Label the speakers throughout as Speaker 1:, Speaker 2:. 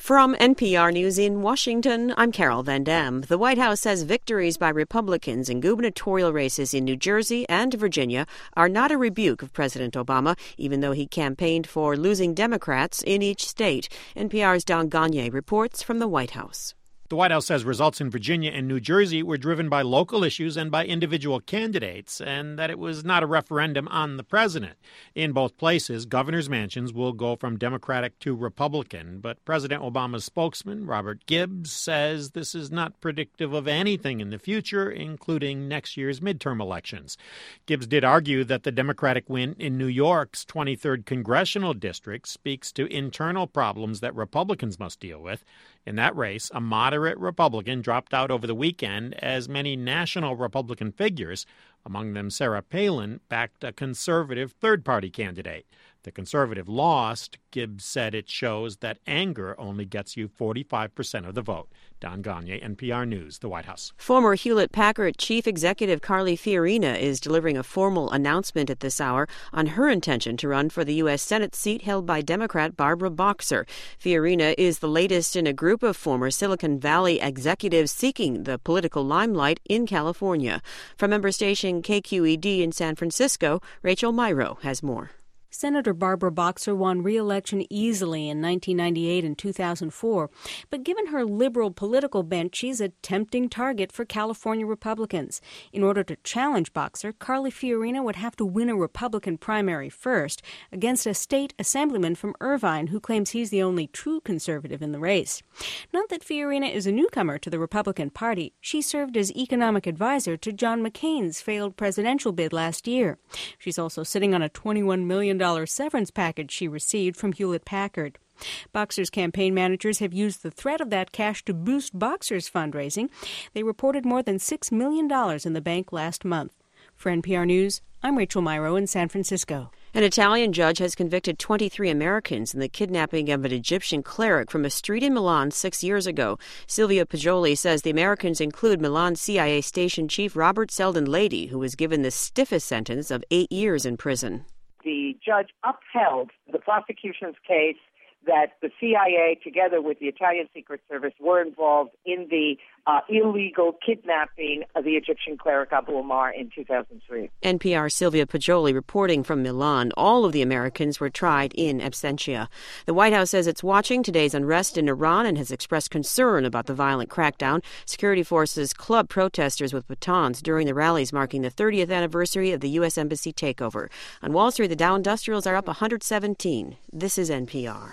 Speaker 1: From NPR News in Washington, I'm Carol Van Dam. The White House says victories by Republicans in gubernatorial races in New Jersey and Virginia are not a rebuke of President Obama, even though he campaigned for losing Democrats in each state. NPR's Don Gagné reports from the White House.
Speaker 2: The White House says results in Virginia and New Jersey were driven by local issues and by individual candidates, and that it was not a referendum on the president. In both places, governors' mansions will go from Democratic to Republican, but President Obama's spokesman, Robert Gibbs, says this is not predictive of anything in the future, including next year's midterm elections. Gibbs did argue that the Democratic win in New York's 23rd congressional district speaks to internal problems that Republicans must deal with. In that race, a moderate Republican dropped out over the weekend as many national Republican figures, among them Sarah Palin, backed a conservative third-party candidate. The conservative lost. Gibbs said it shows that anger only gets you 45% of the vote. Don Gagné, NPR News, the White House.
Speaker 1: Former Hewlett-Packard chief executive Carly Fiorina is delivering a formal announcement at this hour on her intention to run for the U.S. Senate seat held by Democrat Barbara Boxer. Fiorina is the latest in a group of former Silicon Valley executives seeking the political limelight in California. From member station KQED in San Francisco, Rachel Myrow has more.
Speaker 3: Senator Barbara Boxer won re-election easily in 1998 and 2004, but given her liberal political bent, she's a tempting target for California Republicans. In order to challenge Boxer, Carly Fiorina would have to win a Republican primary first against a state assemblyman from Irvine who claims he's the only true conservative in the race. Not that Fiorina is a newcomer to the Republican Party. She served as economic advisor to John McCain's failed presidential bid last year. She's also sitting on a $21 million severance package she received from Hewlett-Packard. Boxer's campaign managers have used the threat of that cash to boost Boxer's fundraising. They reported more than $6 million in the bank last month. For NPR News, I'm Rachel Myrow in San Francisco.
Speaker 1: An Italian judge has convicted 23 Americans in the kidnapping of an Egyptian cleric from a street in Milan 6 years ago. Silvia Poggioli says the Americans include Milan CIA station chief Robert Selden Lady, who was given the stiffest sentence of 8 years in prison.
Speaker 4: The judge upheld the prosecution's case that the CIA, together with the Italian Secret Service, were involved in the illegal kidnapping of the Egyptian cleric Abu Omar in 2003.
Speaker 1: NPR's Silvia Poggioli reporting from Milan. All of the Americans were tried in absentia. The White House says it's watching today's unrest in Iran and has expressed concern about the violent crackdown. Security forces clubbed protesters with batons during the rallies marking the 30th anniversary of the U.S. Embassy takeover. On Wall Street, the Dow Industrials are up 117. This is NPR.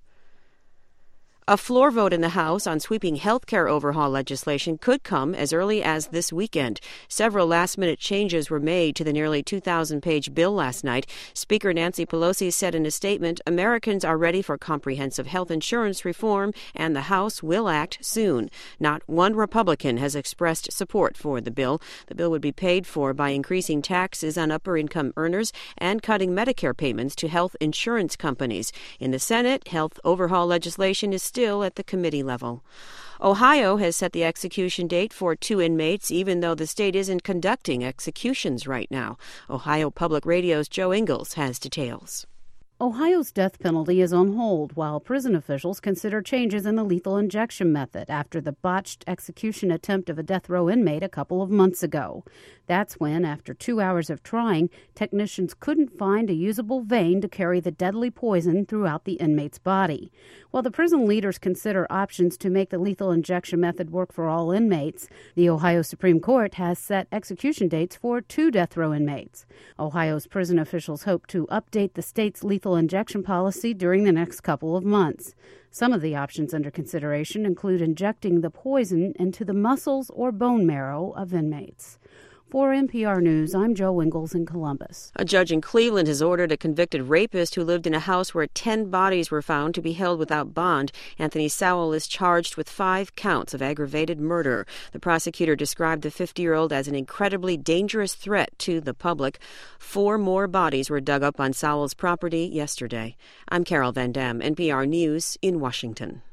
Speaker 1: A floor vote in the House on sweeping health care overhaul legislation could come as early as this weekend. Several last-minute changes were made to the nearly 2,000-page bill last night. Speaker Nancy Pelosi said in a statement, Americans are ready for comprehensive health insurance reform, and the House will act soon. Not one Republican has expressed support for the bill. The bill would be paid for by increasing taxes on upper-income earners and cutting Medicare payments to health insurance companies. In the Senate, health overhaul legislation is still at the committee level. Ohio has set the execution date for 2 inmates, even though the state isn't conducting executions right now. Ohio Public Radio's Joe Ingles has details.
Speaker 5: Ohio's death penalty is on hold while prison officials consider changes in the lethal injection method after the botched execution attempt of a death row inmate a couple of months ago. That's when, after 2 hours of trying, technicians couldn't find a usable vein to carry the deadly poison throughout the inmate's body. While the prison leaders consider options to make the lethal injection method work for all inmates, the Ohio Supreme Court has set execution dates for 2 death row inmates. Ohio's prison officials hope to update the state's lethal injection policy during the next couple of months. Some of the options under consideration include injecting the poison into the muscles or bone marrow of inmates. For NPR News, I'm Joe Ingles in Columbus.
Speaker 1: A judge in Cleveland has ordered a convicted rapist who lived in a house where 10 bodies were found to be held without bond. Anthony Sowell is charged with 5 counts of aggravated murder. The prosecutor described the 50-year-old as an incredibly dangerous threat to the public. 4 more bodies were dug up on Sowell's property yesterday. I'm Carol Van Dam, NPR News in Washington.